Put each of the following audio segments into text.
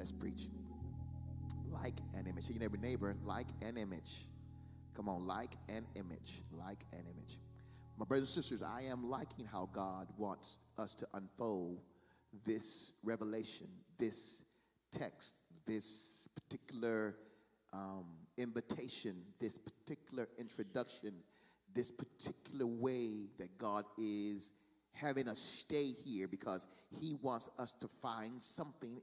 Let's preach. Like an image. Say your neighbor, like an image. Come on, like an image. Like an image. My brothers and sisters, I am liking how God wants us to unfold this revelation, this text, this particular invitation, this particular introduction, this particular way that God is having us stay here, because he wants us to find something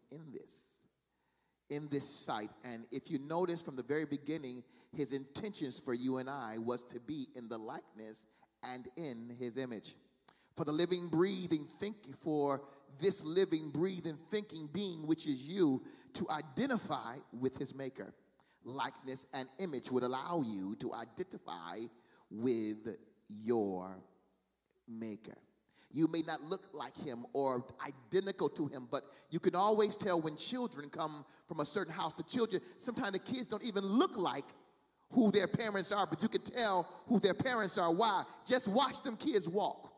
in this site. And if you notice from the very beginning, his intentions for you and I was to be in the likeness and in his image. For the living, breathing, thinking, for this living, breathing, thinking being, which is you, to identify with his maker. Likeness and image would allow you to identify with your maker. You may not look like him or identical to him, but you can always tell when children come from a certain house. The children, sometimes the kids don't even look like who their parents are, but you can tell who their parents are. Why? Just watch them kids walk.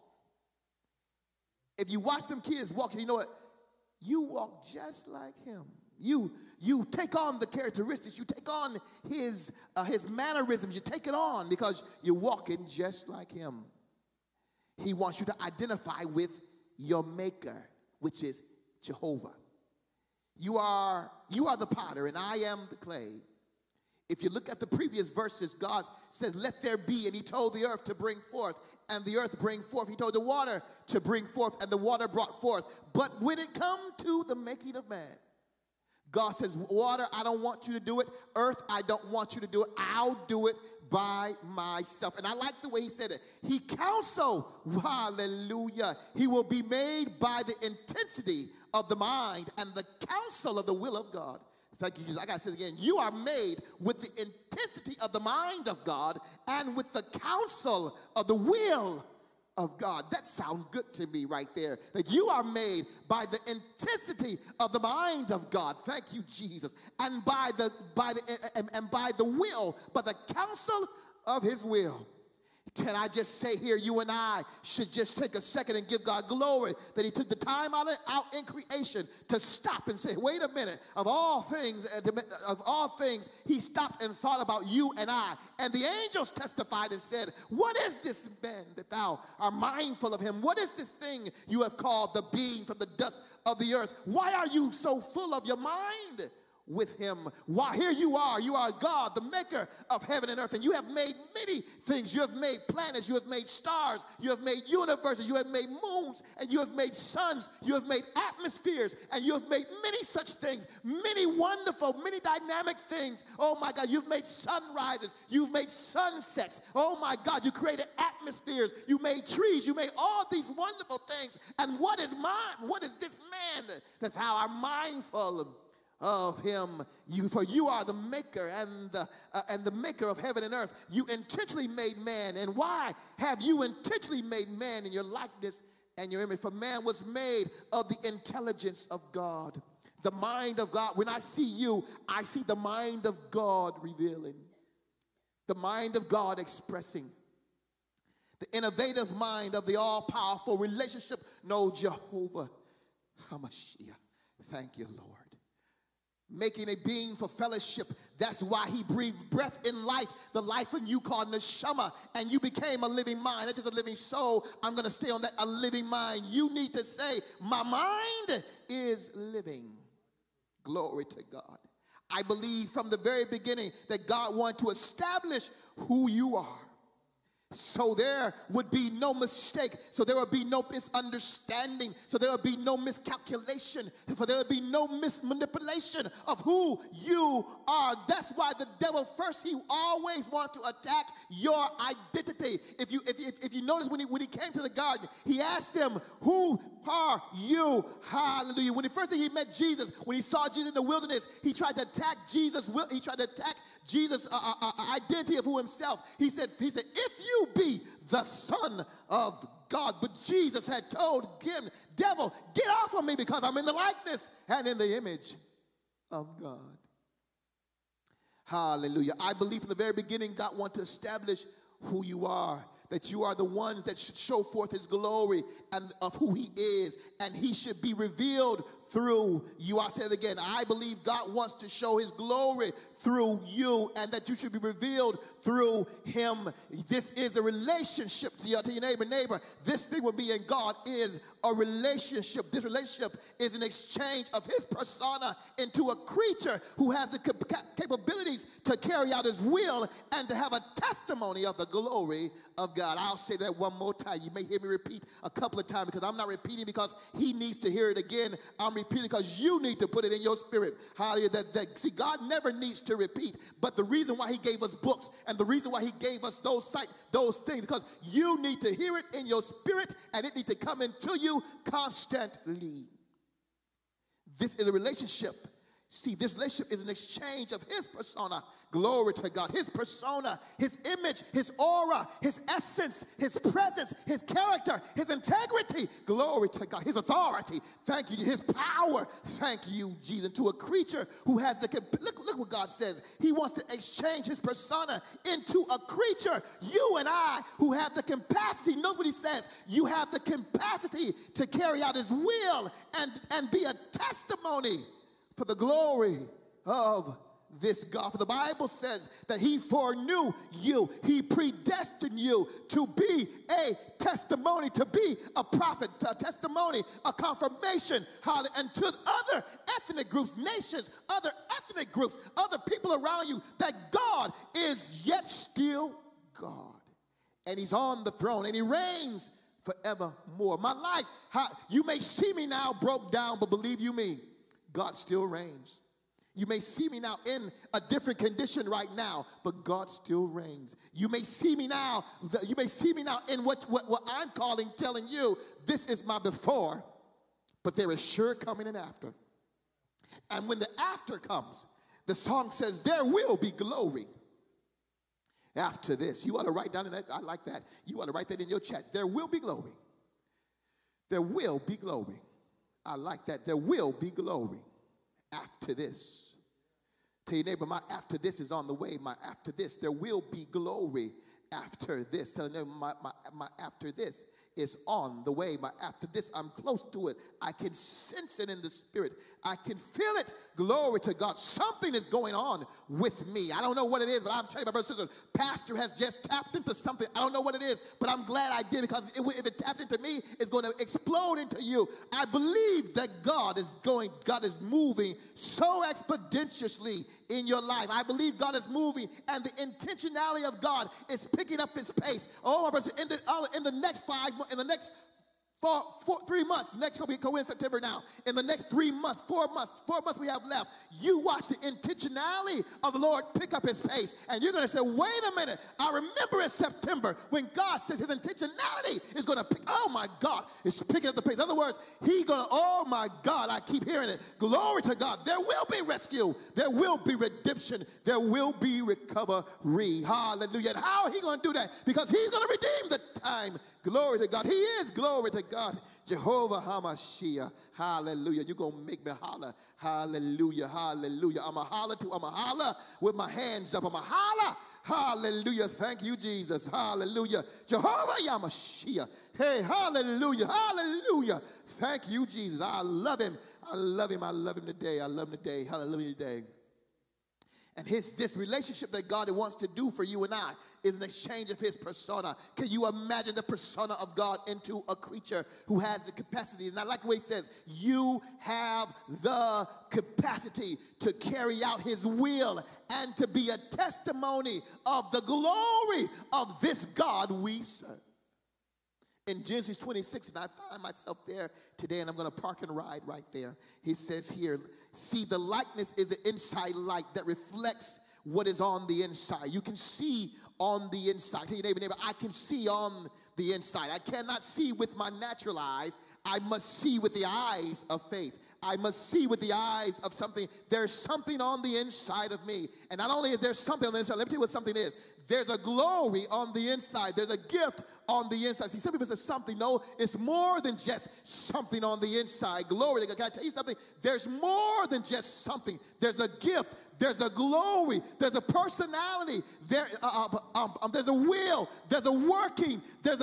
If you watch them kids walk, you know what? You walk just like him. You take on the characteristics. You take on his mannerisms. You take it on because you're walking just like him. He wants you to identify with your maker, which is Jehovah. You are the potter, and I am the clay. If you look at the previous verses, God says, let there be, and he told the earth to bring forth, and the earth bring forth. He told the water to bring forth, and the water brought forth. But when it come to the making of man, God says, water, I don't want you to do it. Earth, I don't want you to do it. I'll do it by myself. And I like the way he said it. He counsel, hallelujah. He will be made by the intensity of the mind and the counsel of the will of God. Thank you, Jesus. I got to say it again. You are made with the intensity of the mind of God and with the counsel of the will of God. That sounds good to me right there. That you are made by the intensity of the mind of God. Thank you, Jesus. And by the will, by the counsel of his will. Can I just say here, you and I should just take a second and give God glory that he took the time out in creation to stop and say, wait a minute, of all things, he stopped and thought about you and I. And the angels testified and said, what is this man that thou art mindful of him? What is this thing you have called the being from the dust of the earth? Why are you so full of your mind with him? Why, here you are God, the maker of heaven and earth, and you have made many things. You have made planets, you have made stars, you have made universes, you have made moons, and you have made suns, you have made atmospheres, and you have made many such things, many wonderful, many dynamic things. Oh my God, you've made sunrises, you've made sunsets. Oh my God, you created atmospheres, you made trees, you made all these wonderful things. And what is this man that thou art mindful of him? For you are the maker and the maker of heaven and earth. You intentionally made man. And why have you intentionally made man in your likeness and your image? For man was made of the intelligence of God, the mind of God. When I see you, I see the mind of God revealing, the mind of God expressing, the innovative mind of the all-powerful relationship. No, Jehovah HaMashiach. Thank you, Lord. Making a being for fellowship. That's why he breathed breath in life, the life in you called neshama, and you became a living mind. Not just a living soul. I'm going to stay on that, a living mind. You need to say, my mind is living. Glory to God. I believe from the very beginning that God wanted to establish who you are, so there would be no mistake, so there would be no misunderstanding, so there would be no miscalculation, for there would be no mismanipulation of who you are. That's why the devil first, he always wants to attack your identity. If you notice when he came to the garden, he asked them, who are you? Hallelujah. When the first thing he met Jesus, when he saw Jesus in the wilderness, he tried to attack Jesus' identity of who himself. He said, if you be the Son of God. But Jesus had told him, devil, get off of me, because I'm in the likeness and in the image of God. Hallelujah. I believe from the very beginning God wanted to establish who you are, that you are the ones that should show forth his glory and of who he is, and he should be revealed through you. I say it again. I believe God wants to show his glory through you, and that you should be revealed through him. This is a relationship to your neighbor. This thing with me and God is a relationship. This relationship is an exchange of his persona into a creature who has the capabilities to carry out his will and to have a testimony of the glory of God. I'll say that one more time. You may hear me repeat a couple of times, because I'm not repeating because he needs to hear it again. I'm repeating because you need to put it in your spirit. Hallelujah. See, God never needs to repeat, but the reason why he gave us books and the reason why he gave us those things, because you need to hear it in your spirit and it needs to come into you constantly. This is a relationship. See, this relationship is an exchange of his persona. Glory to God. His persona, his image, his aura, his essence, his presence, his character, his integrity. Glory to God. His authority. Thank you. His power. Thank you, Jesus. To a creature who has look what God says. He wants to exchange his persona into a creature. You and I, who have the capacity, notice what he says. You have the capacity to carry out his will and be a testimony for the glory of this God. For the Bible says that he foreknew you. He predestined you to be a testimony, to be a prophet, a testimony, a confirmation. And to other ethnic groups, nations, other ethnic groups, other people around you, that God is yet still God. And he's on the throne and he reigns forevermore. My life, you may see me now broke down, but believe you me, God still reigns. You may see me now in a different condition right now, but God still reigns. You may see me now in what I'm telling you, this is my before, but there is sure coming an after. And when the after comes, the song says, there will be glory after this. You ought to write down in that, I like that. You ought to write that in your chat. There will be glory. There will be glory. I like that. There will be glory after this. Tell your neighbor, my after this is on the way. My after this, there will be glory after this. Tell your neighbor, my after this is on the way. My after this, I'm close to it. I can sense it in the spirit. I can feel it. Glory to God. Something is going on with me. I don't know what it is, but I'm telling you, my brothers and sisters, Pastor has just tapped into something. I don't know what it is, but I'm glad I did, because if it tapped into me, it's going to explode into you. I believe that God is moving so expeditiously in your life. I believe God is moving, and the intentionality of God is picking up his pace. Oh, my brothers, in the next 5 months, in the next 3 months, next go in September now. In the next 3 months, 4 months we have left. You watch the intentionality of the Lord pick up his pace, and you're going to say, wait a minute. I remember in September when God says his intentionality is going to pick. Oh my God, it's picking up the pace. In other words, he's going to. Oh my God, I keep hearing it. Glory to God. There will be rescue. There will be redemption. There will be recovery. Hallelujah. And how are he going to do that? Because he's going to redeem the time. Glory to God. He is. Glory to God. Jehovah HaMashiach. Hallelujah. You're going to make me holler. Hallelujah. Hallelujah. I'm a holler with my hands up. I'm a holler. Hallelujah. Thank you, Jesus. Hallelujah. Jehovah HaMashiach. Hey, hallelujah. Hallelujah. Thank you, Jesus. I love him. I love him. I love him today. I love him today. Hallelujah today. And this relationship that God wants to do for you and I is an exchange of his persona. Can you imagine the persona of God into a creature who has the capacity? And I like the way he says, you have the capacity to carry out his will and to be a testimony of the glory of this God we serve. In Genesis 26, and I find myself there today, and I'm going to park and ride right there. He says here, see, the likeness is the inside light that reflects what is on the inside. You can see on the inside. Tell your neighbor, I can see on the inside. I cannot see with my natural eyes. I must see with the eyes of faith. I must see with the eyes of something. There's something on the inside of me. And not only is there something on the inside, let me tell you what something is. There's a glory on the inside. There's a gift on the inside. See, some people say something. No, it's more than just something on the inside. Glory to God. Can I tell you something? There's more than just something. There's a gift. There's a glory. There's a personality. There's a will. There's a working. There's a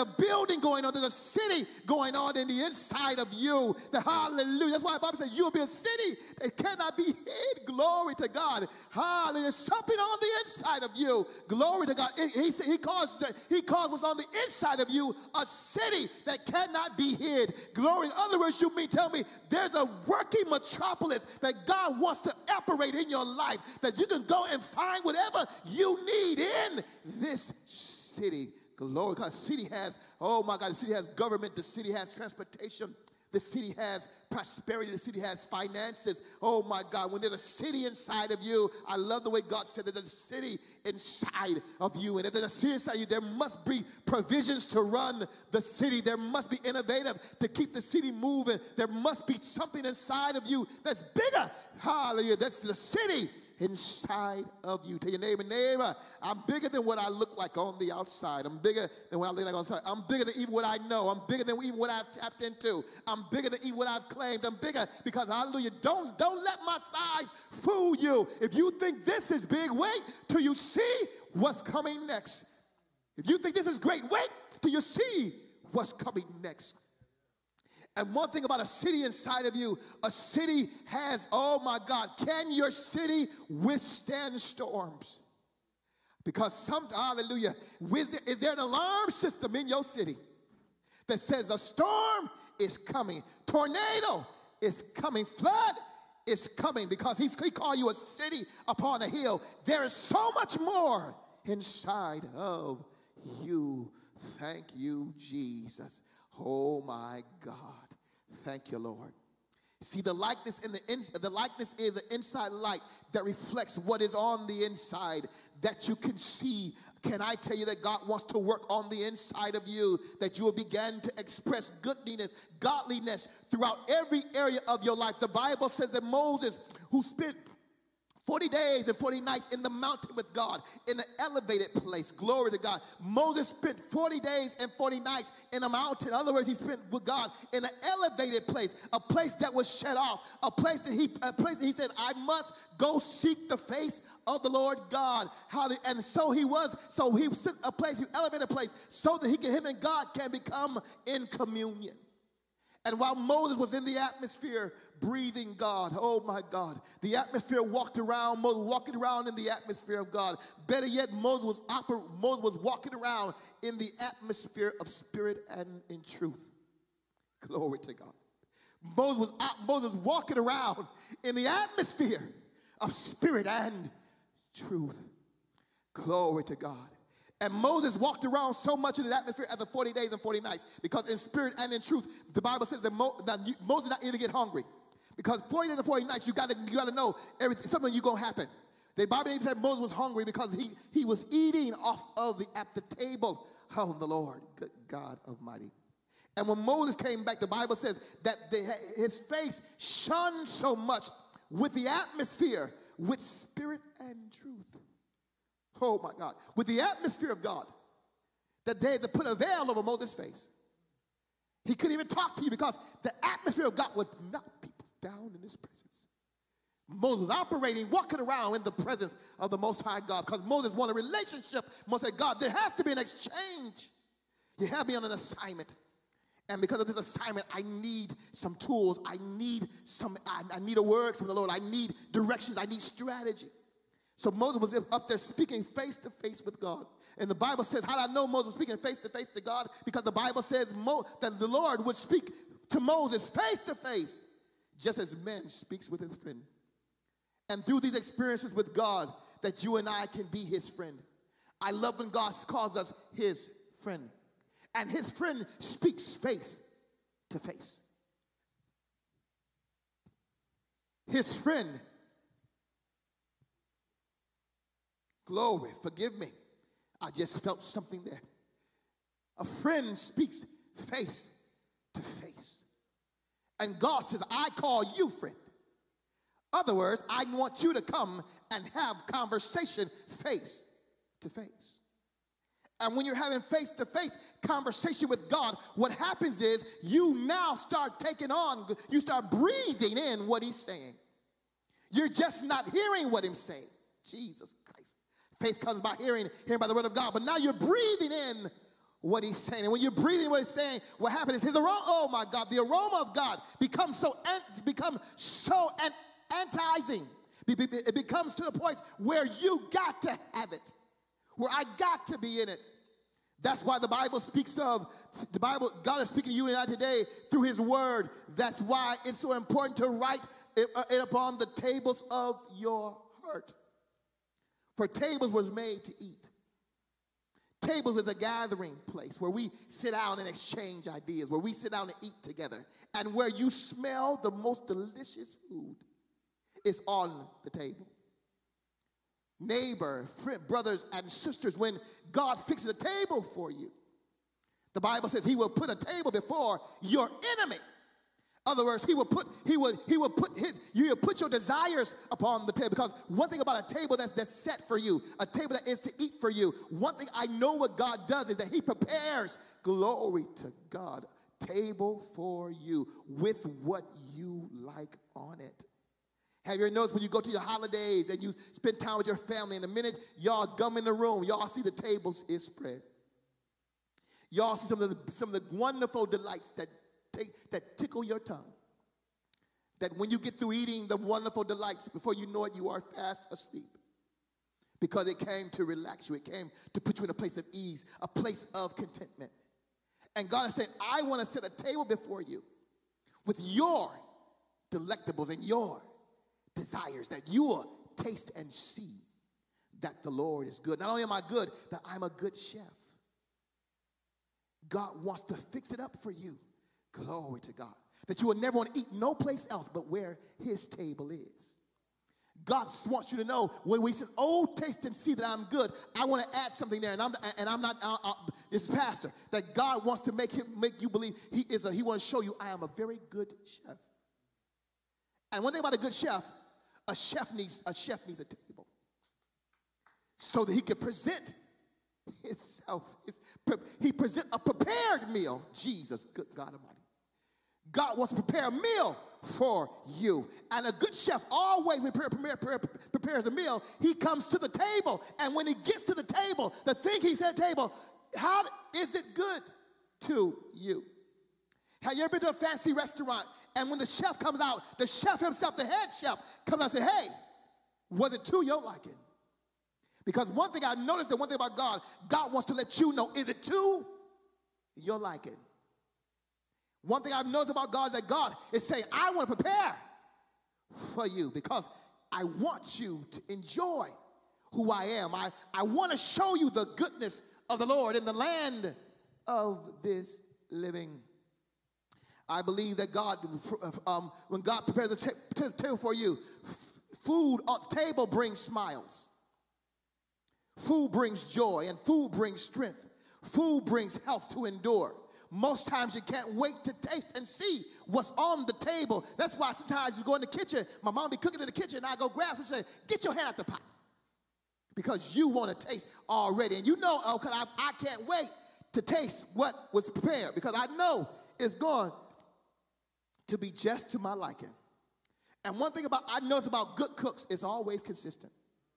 building going on. There's a city going on in the inside of you. Hallelujah. That's why the Bible says you'll be a city that cannot be hid. Glory to God. Hallelujah. There's something on the inside of you. Glory to God. He calls what's on the inside of you a city that cannot be hid. Glory. In other words, you mean tell me there's a working metropolis that God wants to operate in your life, that you can go and find whatever you need in this city. Glory. God, the city has, oh my God, the city has government, the city has transportation, the city has prosperity, the city has finances. Oh my God, when there's a city inside of you, I love the way God said there's a city inside of you. And if there's a city inside of you, there must be provisions to run the city. There must be innovative to keep the city moving. There must be something inside of you that's bigger. Hallelujah. That's the city inside of you. Tell your neighbor, I'm bigger than what I look like on the outside. I'm bigger than what I look like on the outside. I'm bigger than even what I know. I'm bigger than even what I've tapped into. I'm bigger than even what I've claimed. I'm bigger because, hallelujah, don't let my size fool you. If you think this is big, wait till you see what's coming next. If you think this is great, wait till you see what's coming next. And one thing about a city inside of you, a city has, oh my God, can your city withstand storms? Because hallelujah, is there an alarm system in your city that says a storm is coming, tornado is coming, flood is coming? Because he called you a city upon a hill. There is so much more inside of you. Thank you, Jesus. Oh my God. Thank you, Lord. See, the likeness is an inside light that reflects what is on the inside that you can see. Can I tell you that God wants to work on the inside of you, that you will begin to express goodness, godliness throughout every area of your life? The Bible says that Moses, who spent 40 days and 40 nights in the mountain with God, in an elevated place. Glory to God. Moses spent 40 days and 40 nights in a mountain. In other words, he spent with God in an elevated place, a place that was shut off, a place that he said, I must go seek the face of the Lord God. And so he was a place, an elevated place, so that him and God can become in communion. And while Moses was in the atmosphere breathing God, oh my God, the atmosphere walking around in the atmosphere of God. Better yet, Moses was walking around in the atmosphere of spirit and in truth. Glory to God. Moses was walking around in the atmosphere of spirit and truth. Glory to God. And Moses walked around so much in the atmosphere as the 40 days and 40 nights, because in spirit and in truth, the Bible says that Moses did not even get hungry. Because 40 days and 40 nights, you got to know everything. Something you're going to happen. The Bible even said Moses was hungry because he was eating at the table of the Lord, good God Almighty. And when Moses came back, the Bible says that his face shone so much with the atmosphere, with spirit and truth. Oh my God. With the atmosphere of God, that they had to put a veil over Moses' face. He couldn't even talk to you because the atmosphere of God would knock people down in his presence. Moses operating, walking around in the presence of the Most High God, because Moses wanted a relationship. Moses said, God, there has to be an exchange. You have me on an assignment. And because of this assignment, I need some tools. I need a word from the Lord. I need directions. I need strategy. So Moses was up there speaking face to face with God. And the Bible says, how did I know Moses was speaking face to face to God? Because the Bible says that the Lord would speak to Moses face to face, just as man speaks with his friend. And through these experiences with God, that you and I can be his friend. I love when God calls us his friend. And his friend speaks face to face. His friend, glory, forgive me. I just felt something there. A friend speaks face to face. And God says, I call you friend. Other words, I want you to come and have conversation face to face. And when you're having face-to-face conversation with God, what happens is you now start you start breathing in what he's saying. You're just not hearing what he's saying. Jesus Christ. Faith comes by hearing by the word of God. But now you're breathing in what he's saying. And when you're breathing what he's saying, what happens is his aroma, oh my God, the aroma of God becomes so enticing. It becomes to the point where you got to have it, where I got to be in it. That's why the Bible speaks of, God is speaking to you and I today through his word. That's why it's so important to write it upon the tables of your heart. For tables was made to eat. Tables is a gathering place where we sit down and exchange ideas, where we sit down and eat together, and where you smell the most delicious food is on the table. Neighbor, friend, brothers and sisters, when God fixes a table for you, the Bible says he will put a table before your enemy. In other words, he will put your desires upon the table. Because one thing about a table that's set for you, a table that is to eat for you, one thing I know what God does is that he prepares, glory to God, table for you with what you like on it. Have you ever noticed when you go to your holidays and you spend time with your family, and the minute y'all come in the room, y'all see the tables is spread. Y'all see some of the wonderful delights that tickle your tongue. That when you get through eating the wonderful delights, before you know it, you are fast asleep. Because it came to relax you. It came to put you in a place of ease, a place of contentment. And God is saying, I want to set a table before you with your delectables and your desires, that you will taste and see that the Lord is good. Not only am I good, that I'm a good chef. God wants to fix it up for you. Glory to God. That you will never want to eat no place else but where his table is. God wants you to know when we say, oh, taste and see that I'm good, I want to add something there. And I'm not, this is pastor, that God wants to make you believe he wants to show you I am a very good chef. And one thing about a good chef, a chef needs a table so that he can present himself. He present a prepared meal. Jesus, good God Almighty. God wants to prepare a meal for you. And a good chef always prepares a meal. He comes to the table, and when he gets to the table, the thing he said table, how is it good to you? Have you ever been to a fancy restaurant, and when the chef comes out, the chef himself, the head chef, comes out and says, hey, was it to your liking? Because one thing I noticed, that one thing about God, God wants to let you know, is it to your liking? One thing I've noticed about God is that God is saying, I want to prepare for you because I want you to enjoy who I am. I want to show you the goodness of the Lord in the land of this living. I believe that God, when God prepares a table for you, food on the table brings smiles. Food brings joy, and food brings strength. Food brings health to endure. Most times you can't wait to taste and see what's on the table. That's why sometimes you go in the kitchen, my mom be cooking in the kitchen, and I go grab some and say, get your hand out the pot. Because you want to taste already. And you know, I can't wait to taste what was prepared because I know it's going to be just to my liking. And one thing I notice about good cooks is always consistent.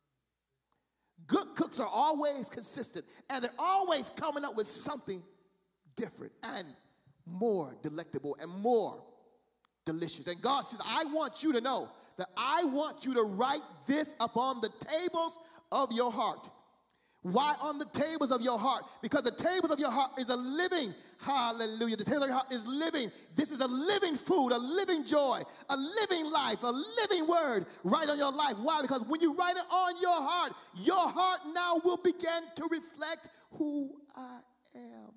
Good cooks are always consistent, and they're always coming up with something different and more delectable and more delicious. And God says, I want you to know that I want you to write this upon the tables of your heart. Why on the tables of your heart? Because the tables of your heart is a living, hallelujah. The table of your heart is living. This is a living food, a living joy, a living life, a living word right on your life. Why? Because when you write it on your heart now will begin to reflect who I am.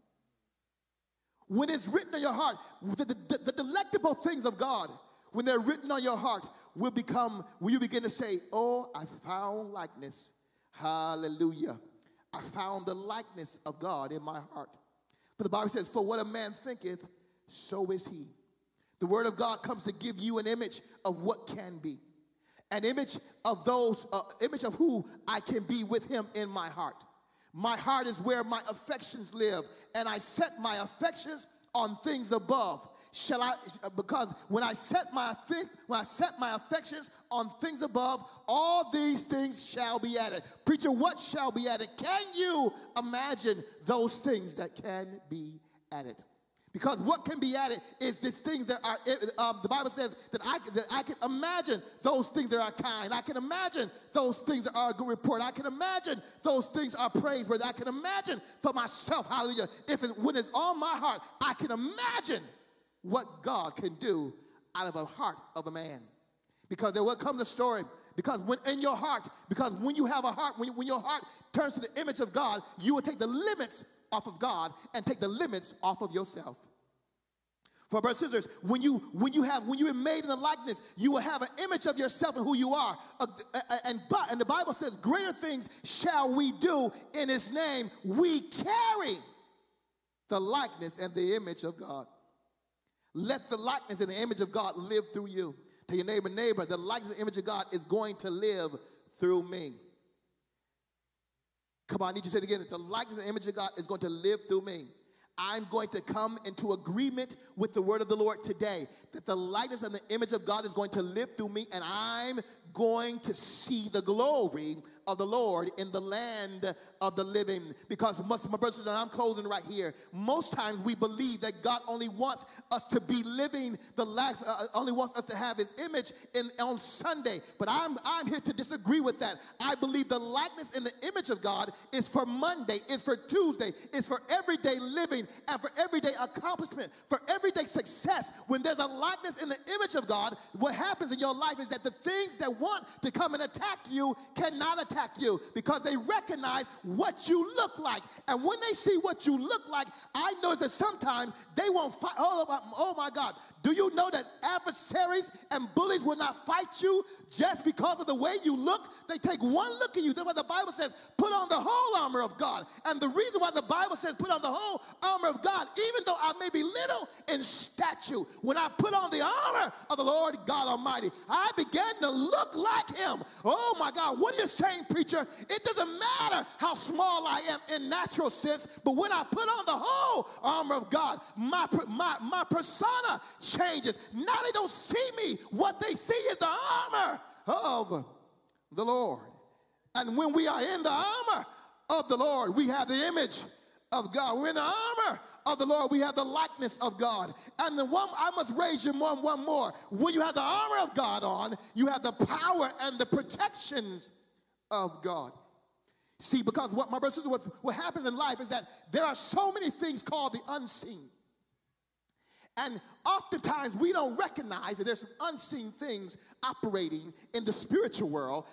When it's written on your heart, the delectable things of God, when they're written on your heart, will you begin to say, oh, I found likeness. Hallelujah. I found the likeness of God in my heart. For the Bible says, for what a man thinketh, so is he. The word of God comes to give you an image of what can be. An image of image of who I can be with him in my heart. My heart is where my affections live, and I set my affections on things above. because when I set my affections on things above, all these things shall be added. Preacher, what shall be added? Can you imagine those things that can be added? Because what can be added is these things that are, the Bible says that I can imagine those things that are kind. I can imagine those things that are a good report. I can imagine those things are praiseworthy. I can imagine for myself, hallelujah, when it's on my heart, I can imagine what God can do out of a heart of a man. Because there will come the story. Because when you have a heart, when your heart turns to the image of God, you will take the limits off of God and take the limits off of yourself. For brothers and sisters, when you are made in the likeness, you will have an image of yourself and who you are. And the Bible says, greater things shall we do in his name. We carry the likeness and the image of God. Let the likeness and the image of God live through you. Tell your neighbor, the likeness and image of God is going to live through me. Come on, I need you to say it again. That the likeness and image of God is going to live through me. I'm going to come into agreement with the word of the Lord today. That the likeness and the image of God is going to live through me. And I'm going to see the glory of the Lord in the land of the living. Because most of my brothers, and I'm closing right here, most times we believe that God only wants us to be living the life, only wants us to have his image on Sunday. But I'm here to disagree with that. I believe the likeness and the image of God is for Monday, it's for Tuesday, it's for everyday living and for everyday accomplishment, for everyday success. When there's a likeness in the image of God, what happens in your life is that the things that want to come and attack you cannot attack you, because they recognize what you look like. And when they see what you look like, I notice that sometimes they won't fight. Oh my God. Do you know that adversaries and bullies will not fight you just because of the way you look? They take one look at you. That's why the Bible says, put on the whole armor of God. And the reason why the Bible says put on the whole armor of God, even though I may be little in stature, when I put on the armor of the Lord God Almighty, I began to look like him. Oh my God, what are you saying, preacher? It doesn't matter how small I am in natural sense, but when I put on the whole armor of God, my persona changes. Now they don't see me. What they see is the armor of the Lord. And when we are in the armor of the Lord, we have the image of God. We're in the armor of the Lord. We have the likeness of God. And the one, I must raise you one more. When you have the armor of God on, you have the power and the protections of God. See, because what my brothers and sisters, what happens in life is that there are so many things called the unseen. And oftentimes we don't recognize that there's some unseen things operating in the spiritual world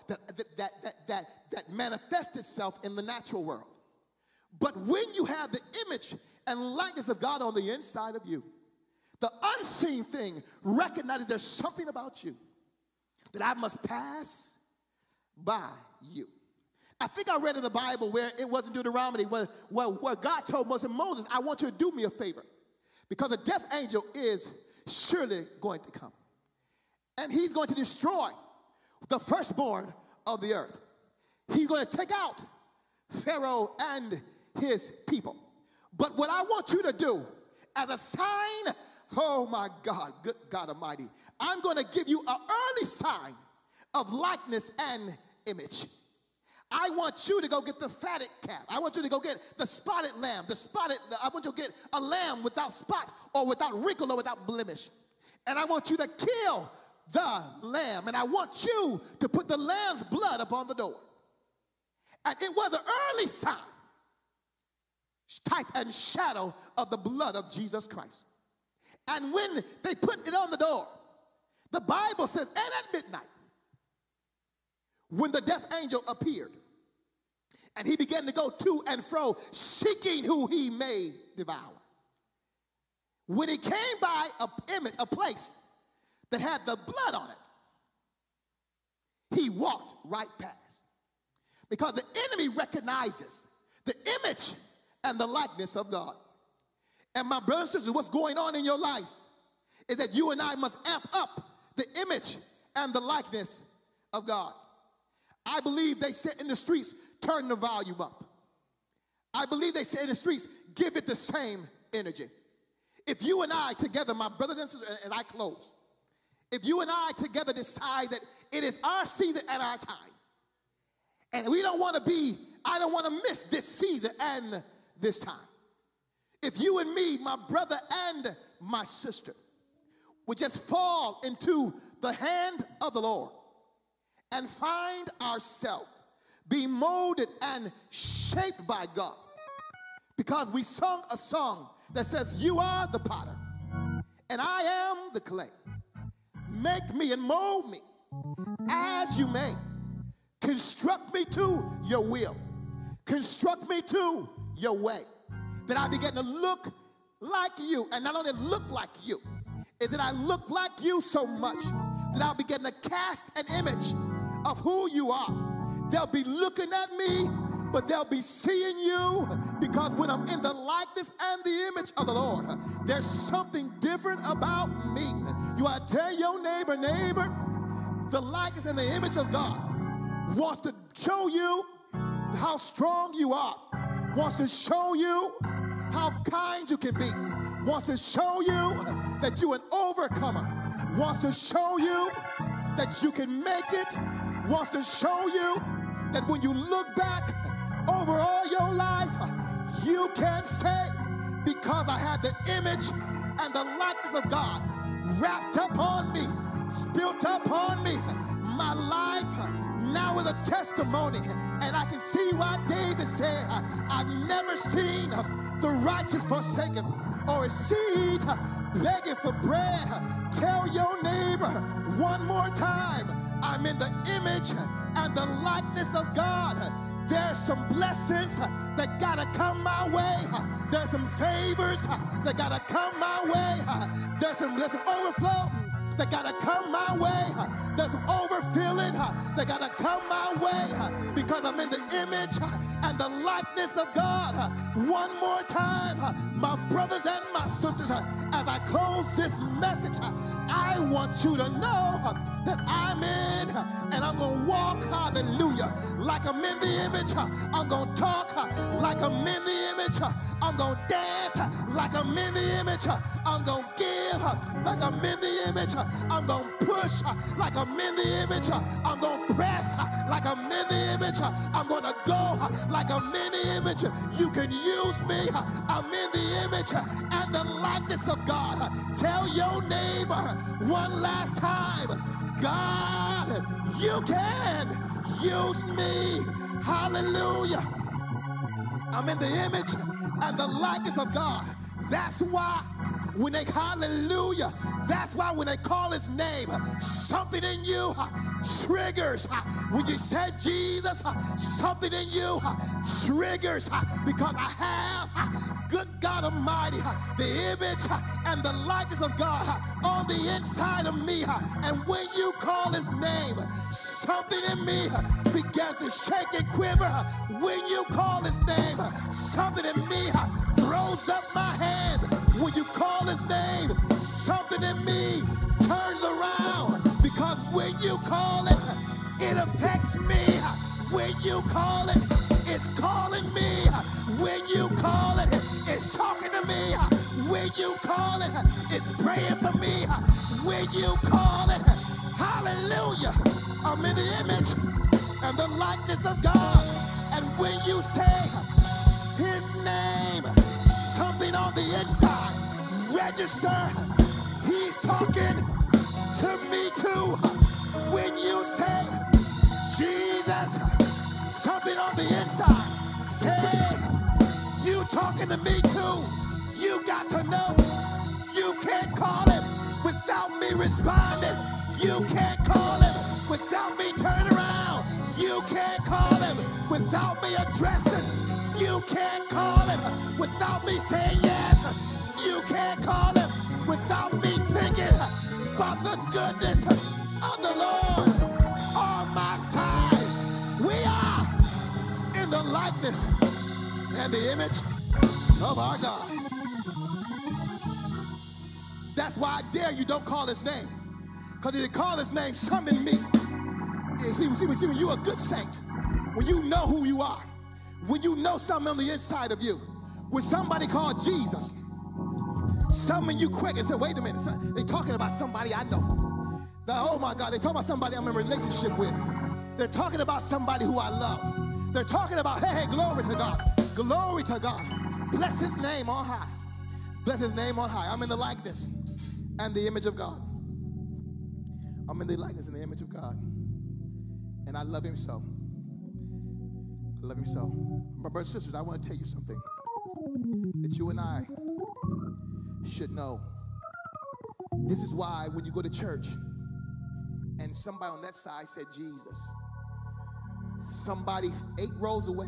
that manifest itself in the natural world. But when you have the image and likeness of God on the inside of you, the unseen thing recognizes there's something about you that I must pass by you. I think I read in the Bible where it was in Deuteronomy where God told Moses, I want you to do me a favor, because a death angel is surely going to come. And he's going to destroy the firstborn of the earth. He's going to take out Pharaoh and his people. But what I want you to do as a sign, oh my God, good God Almighty, I'm going to give you an early sign of likeness and image. I want you to go get the fatted calf. I want you to go get the spotted lamb. I want you to get a lamb without spot or without wrinkle or without blemish. And I want you to kill the lamb. And I want you to put the lamb's blood upon the door. And it was an early sign, type and shadow of the blood of Jesus Christ. And when they put it on the door, the Bible says, and at midnight, when the death angel appeared, and he began to go to and fro, seeking who he may devour. When he came by a place that had the blood on it, he walked right past. Because the enemy recognizes the image and the likeness of God. And my brothers and sisters, what's going on in your life is that you and I must amp up the image and the likeness of God. I believe they sit in the streets, turn the volume up. I believe they sit in the streets, give it the same energy. If you and I together, my brothers and sisters, as I close, if you and I together decide that it is our season and our time, and we don't want to be, I don't want to miss this season and this time. If you and me, my brother and my sister, would just fall into the hand of the Lord and find ourselves being molded and shaped by God, because we sung a song that says, you are the potter and I am the clay. Make me and mold me as you may. Construct me to your will. Construct me to your way. That I begin to look like you. And not only look like you, is that I look like you so much that I'll begin to cast an image of who you are. They'll be looking at me, but they'll be seeing you, because when I'm in the likeness and the image of the Lord, there's something different about me. You ought to tell your neighbor, the likeness and the image of God wants to show you how strong you are, wants to show you how kind you can be, wants to show you that you're an overcomer, wants to show you that you can make it, wants to show you that when you look back over all your life, you can say, because I had the image and the likeness of God wrapped up on me, spilt up on me, my life now is a testimony. And I can see why David said, I've never seen the righteous forsaken or a seed begging for bread. Tell your neighbor one more time, I'm in the image and the likeness of God. There's some blessings that gotta come my way. There's some favors that gotta come my way. There's some overflow that gotta come my way. There's some overfilling that gotta come my way, because I'm in the image and the likeness of God. One more time, my brothers and my sisters, as I close this message, I want you to know that I'm in, and I'm gonna walk, hallelujah, like I'm in the image. I'm gonna talk like I'm in the image. I'm gonna dance like I'm in the image. I'm gonna give like I'm in the image. I'm gonna push like I'm in the image. I'm gonna press like I'm in the image. I'm gonna go like I'm in the image. You can use me. I'm in the image and the likeness of God. Tell your neighbor one last time, God, you can use me. Hallelujah. I'm in the image and the likeness of God. That's why when they, hallelujah, that's why when they call his name, something in you triggers. When you said Jesus, something in you triggers, because I have, good God Almighty, the image and the likeness of God on the inside of me. And when you call his name, something in me begins to shake and quiver. When you call his name, something in me throws up my hands. When you call his name, something in me turns around, because when you call it, it affects me. When you call it, it's calling me. When you call it, it's talking to me. When you call it, it's praying for me. When you call it, hallelujah, I'm in the image and the likeness of God. And when you say his name, something on the inside register, he's talking to me too. When you say Jesus, something on the inside say, you talking to me too. You got to know, you can't call him without me responding. You can't call him without me turning around. You can't call him without me addressing. You can't call him without me saying yes. You can't call him without me thinking about the goodness of the Lord on my side. We are in the likeness and the image of our God. That's why I dare you, don't call his name. Because if you call his name, summon me. See, when you're a good saint, when you know who you are, when you know something on the inside of you, when somebody called Jesus Some of you quick and say, wait a minute, they're talking about somebody I know. Oh my God, they're talking about somebody I'm in a relationship with. They're talking about somebody who I love. They're talking about, hey, glory to God. Glory to God. Bless his name on high. Bless his name on high. I'm in the likeness and the image of God. I'm in the likeness and the image of God. And I love him so. I love him so. My brothers and sisters, I want to tell you something that you and I should know. This is why when you go to church and somebody on that side said Jesus, somebody 8 rows away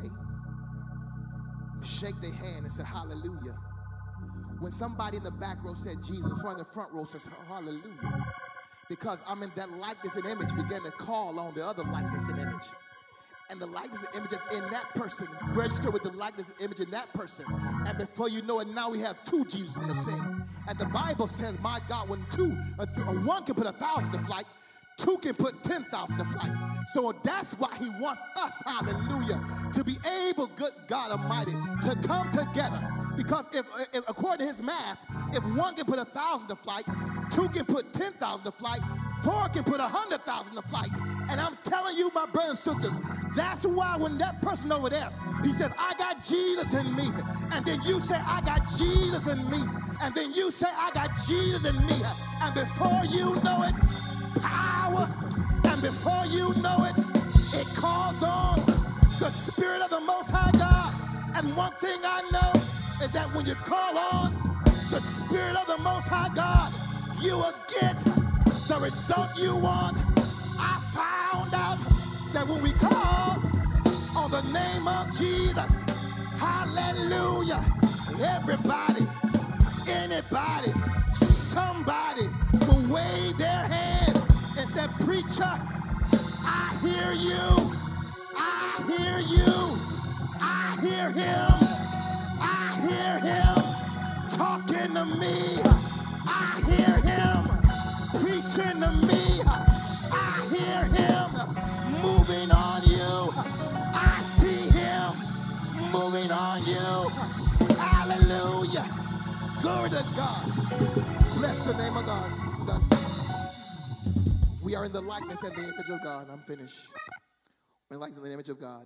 shake their hand and say hallelujah. When somebody in the back row said Jesus, one in the front row says hallelujah. Because I'm in that likeness and image, began to call on the other likeness and image. And the likeness and image that's in that person, register with the likeness and image in that person. And before you know it, now we have 2 Jesus on the scene. And the Bible says, my God, when 1 can put 1,000 to flight, 2 can put 10,000 to flight. So that's why he wants us, hallelujah, to be able, good God Almighty, to come together. Because if according to his math, if 1 can put 1,000 to flight, 2 can put 10,000 to flight, 4 can put 100,000 to flight. And I'm telling you, my brothers and sisters, that's why when that person over there, he said, I got Jesus in me. And then you say, I got Jesus in me. And then you say, I got Jesus in me. And before you know it, power. And before you know it, it calls on the Spirit of the Most High God. And one thing I know is that when you call on the Spirit of the Most High God, you will get the result you want. I found out that when we call on the name of Jesus, hallelujah, everybody, anybody, somebody will wave their hands and say, preacher, I hear you, I hear you, I hear him, I hear him talking to me, I hear him preaching to me, I hear him moving on you, I see him moving on you, hallelujah, glory to God, bless the name of God. I'm done. We are in the likeness and the image of God. I'm finished. We're in the likeness and the image of God.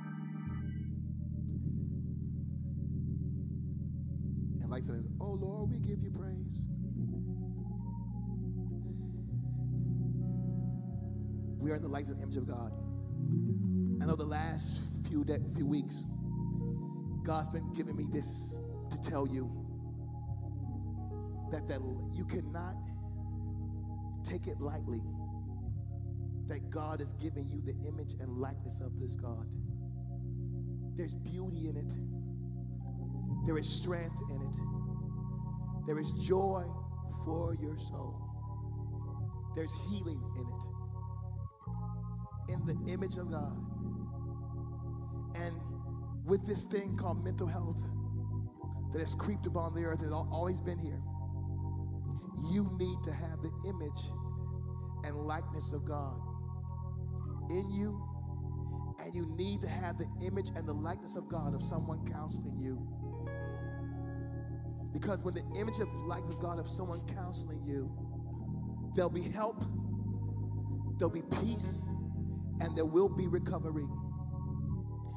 And like saying, oh Lord, we give you praise. We are in the likeness and image of God. I know the last few weeks, God's been giving me this to tell you that you cannot take it lightly that God is giving you the image and likeness of this God. There's beauty in it. There is strength in it. There is joy for your soul. There's healing in it. In the image of God. And with this thing called mental health that has creeped upon the earth and has always been here, you need to have the image and likeness of God in you, and you need to have the image and the likeness of God of someone counseling you. Because when the image of likeness of God of someone counseling you, there'll be help, there'll be peace, and there will be recovery.